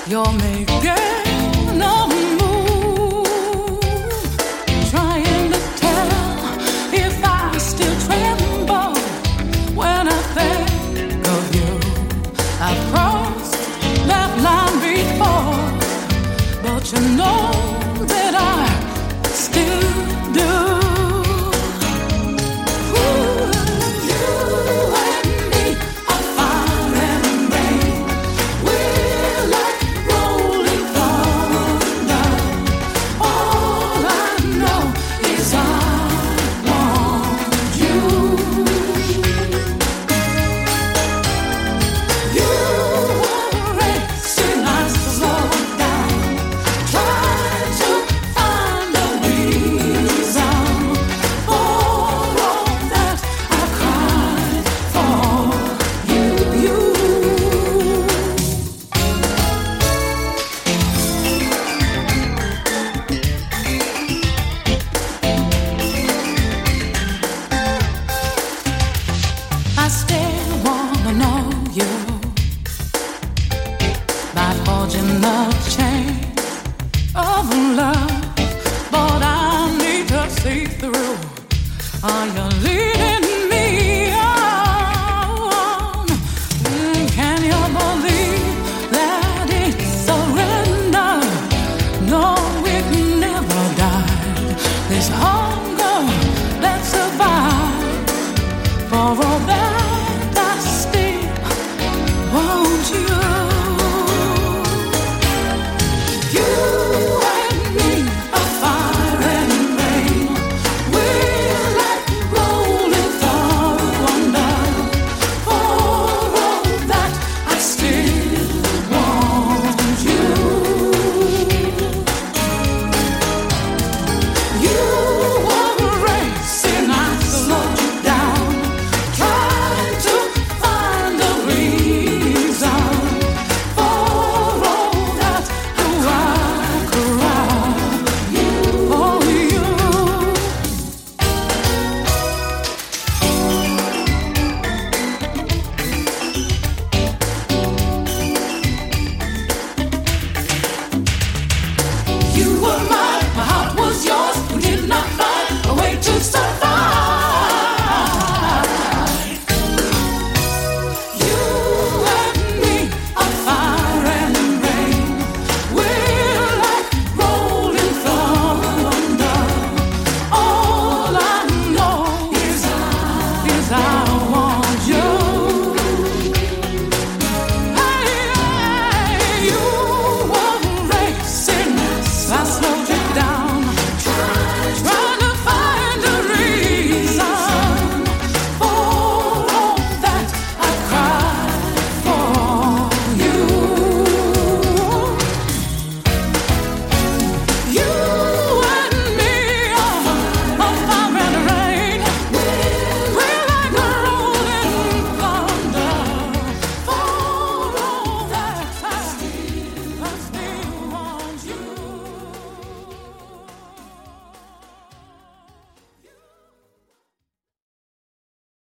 You're making a move, trying to tell if I still tremble when I think of you. I've crossed that line before, but you know that I still do. I still wanna know you by forging a chain of love, but I need to see through. Are you leading me on? Can you believe that it's surrender? No, it never died. This hunger that survived for all that I still want you.